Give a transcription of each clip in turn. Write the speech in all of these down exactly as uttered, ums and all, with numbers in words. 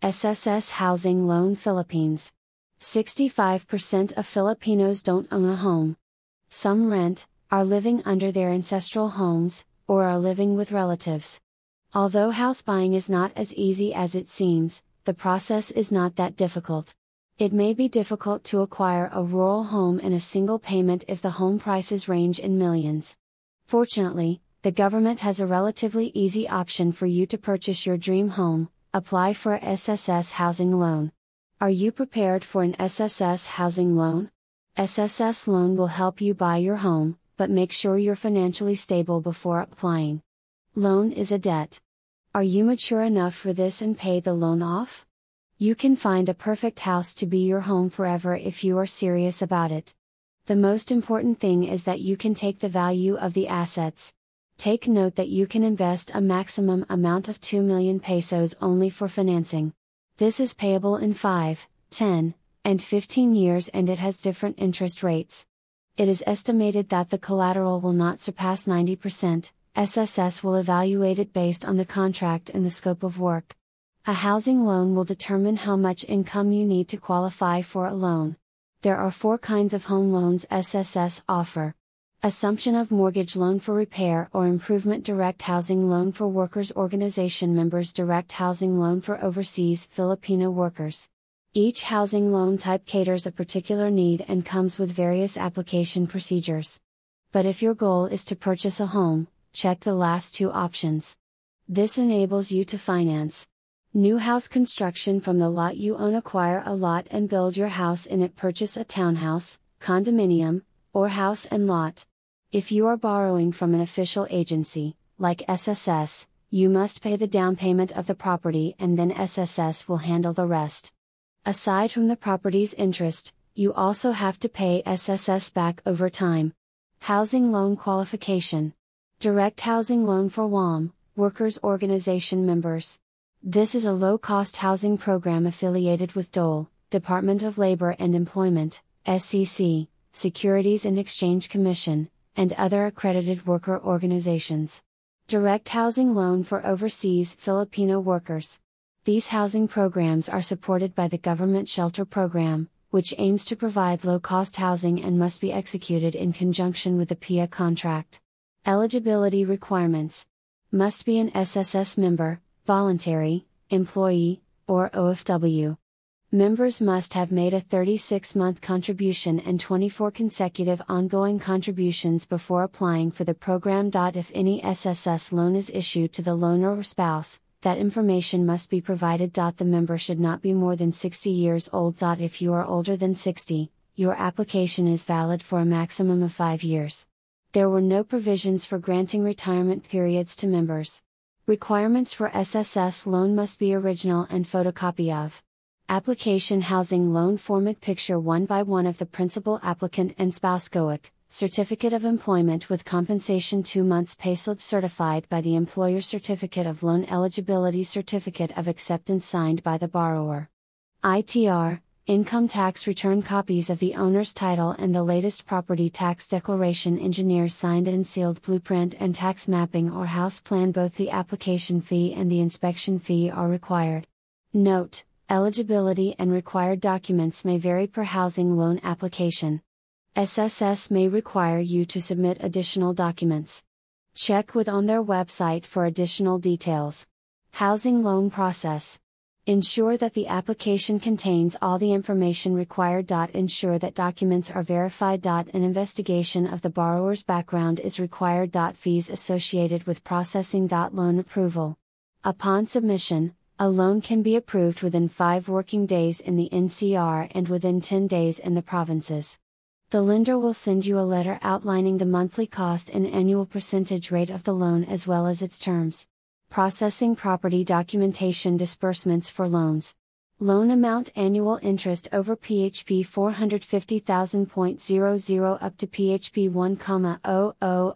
S S S Housing Loan Philippines. sixty-five percent of Filipinos don't own a home. Some rent, are living under their ancestral homes, or are living with relatives. Although house buying is not as easy as it seems, the process is not that difficult. It may be difficult to acquire a rural home in a single payment if the home prices range in millions. Fortunately, the government has a relatively easy option for you to purchase your dream home: apply for a S S S housing loan. Are you prepared for an S S S housing loan? S S S loan will help you buy your home, but make sure you're financially stable before applying. Loan is a debt. Are you mature enough for this and pay the loan off? You can find a perfect house to be your home forever if you are serious about it. The most important thing is that you can take the value of the assets. Take note that you can invest a maximum amount of two million pesos only for financing. This is payable in five, ten, and fifteen years, and it has different interest rates. It is estimated that the collateral will not surpass ninety percent. S S S will evaluate it based on the contract and the scope of work. A housing loan will determine how much income you need to qualify for a loan. There are four kinds of home loans S S S offer. Assumption of mortgage loan for repair or improvement, direct housing loan for workers organization members, direct housing loan for overseas Filipino workers. Each housing loan type caters a particular need and comes with various application procedures. But if your goal is to purchase a home, check the last two options. This enables you to finance new house construction from the lot you own, acquire a lot and build your house in it, purchase a townhouse, condominium, or house and lot. If you are borrowing from an official agency, like S S S, you must pay the down payment of the property and then S S S will handle the rest. Aside from the property's interest, you also have to pay S S S back over time. Housing loan qualification. Direct housing loan for W O M, workers organization members. This is a low-cost housing program affiliated with D O L E, Department of Labor and Employment, S E C, Securities and Exchange Commission, and other accredited worker organizations. Direct housing loan for overseas Filipino workers. These housing programs are supported by the Government Shelter Program, which aims to provide low-cost housing and must be executed in conjunction with the P I A contract. Eligibility requirements. Must be an S S S member, voluntary, employee, or O F W. Members must have made a thirty-six month contribution and twenty-four consecutive ongoing contributions before applying for the program. If any S S S loan is issued to the loaner or spouse, that information must be provided. The member should not be more than sixty years old. If you are older than sixty, your application is valid for a maximum of five years. There were no provisions for granting retirement periods to members. Requirements for S S S loan must be original and photocopy of application housing loan format, picture one by one of the principal applicant and spouse, C O I C, certificate of employment with compensation, two months payslip certified by the employer, certificate of loan eligibility, certificate of acceptance signed by the borrower. I T R, income tax return, copies of the owner's title and the latest property tax declaration, engineer signed and sealed blueprint and tax mapping or house plan. Both the application fee and the inspection fee are required. Note: eligibility and required documents may vary per housing loan application. S S S may require you to submit additional documents. Check with on their website for additional details. Housing loan process. Ensure that the application contains all the information required. Ensure that documents are verified. An investigation of the borrower's background is required. Fees associated with processing. Loan approval. Upon submission, a loan can be approved within five working days in the N C R and within ten days in the provinces. The lender will send you a letter outlining the monthly cost and annual percentage rate of the loan as well as its terms. Processing property documentation, disbursements for loans. Loan amount: annual interest over P H P four hundred fifty thousand point zero zero up to P H P one thousand zero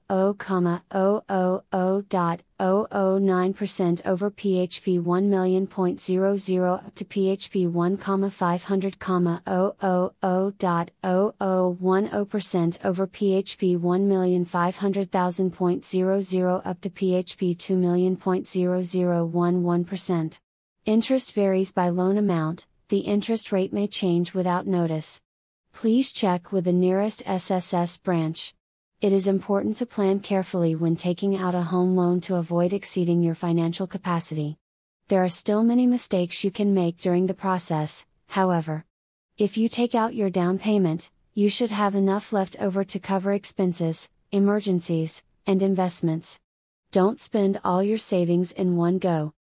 zero nine percent over P H P one million point zero zero up to P H P one thousand five hundred thousand percent over P H P one million five hundred thousand point zero zero up to P H P two million point zero zero one one percent. Interest varies by loan amount, the interest rate may change without notice. Please check with the nearest S S S branch. It is important to plan carefully when taking out a home loan to avoid exceeding your financial capacity. There are still many mistakes you can make during the process, however. If you take out your down payment, you should have enough left over to cover expenses, emergencies, and investments. Don't spend all your savings in one go.